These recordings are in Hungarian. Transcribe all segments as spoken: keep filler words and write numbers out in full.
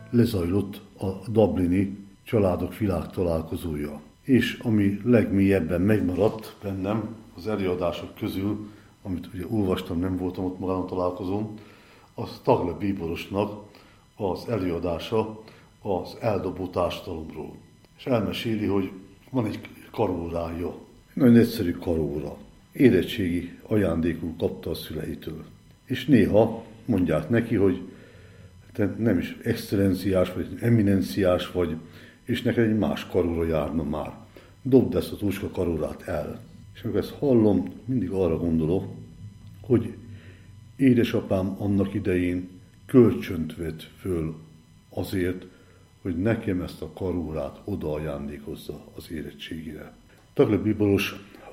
lezajlott a dublini családok világtalálkozója. És ami legmélyebben megmaradt bennem az előadások közül, amit ugye olvastam, nem voltam ott magán a találkozón, az Tagle bíborosnak az előadása az eldobó társadalomról. És elmeséli, hogy van egy karórája, nagyon egyszerű karóra. Érettségi ajándékul kapta a szüleitől. És néha mondják neki, hogy te nem is excellenciás, vagy eminenciás vagy, és neked egy más karóra járna már. Dobd ezt a túlska karórát el. És amikor ezt hallom, mindig arra gondolok, hogy édesapám annak idején kölcsönt vett föl azért, hogy nekem ezt a karórát oda ajándékozza az érettségére. Tagle bíboros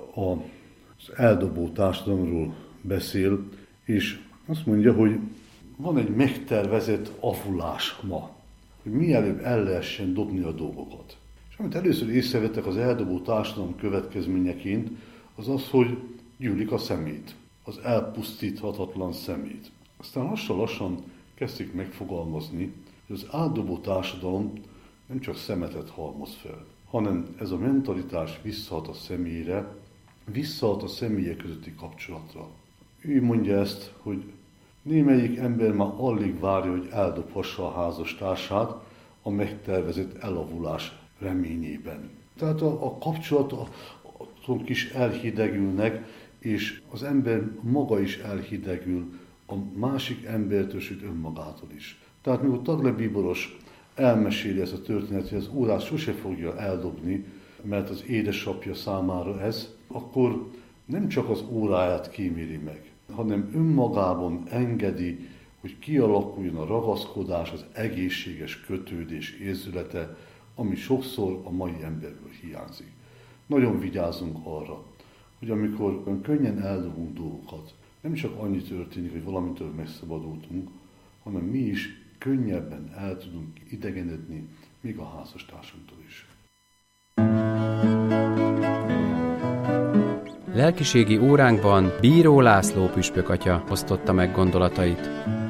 az eldobó társadalomról beszél, és azt mondja, hogy van egy megtervezett avulás ma, hogy mielőbb el lehessen dobni a dolgokat. És amit először észrevettek az eldobó társadalom következményeként, az az, hogy gyűlik a szemét, az elpusztíthatatlan szemét. Aztán lassan-lassan kezdték megfogalmazni, hogy az eldobó társadalom nem csak szemetet halmoz fel, hanem ez a mentalitás visszahat a személyre, visszahat a személyek közötti kapcsolatra. Ő mondja ezt, hogy némelyik ember már alig várja, hogy eldobhassa a házastársát a megtervezett elavulás reményében. Tehát a, a kapcsolatok is elhidegülnek, és az ember maga is elhidegül a másik embertől, sőt önmagától is. Tehát mikor Tagle bíboros elmeséli ezt a történetet, hogy az órát sose fogja eldobni, mert az édesapja számára ez, akkor nem csak az óráját kíméli meg, hanem önmagában engedi, hogy kialakuljon a ragaszkodás, az egészséges kötődés érzülete, ami sokszor a mai emberből hiányzik. Nagyon vigyázzunk arra, hogy amikor könnyen eldobunk dolgokat, nem csak annyi történik, hogy valamitől megszabadultunk, hanem mi is könnyebben el tudunk idegenedni, még a házastársunktól is. Lelkiségi óránkban Bíró László püspök atya osztotta meg gondolatait.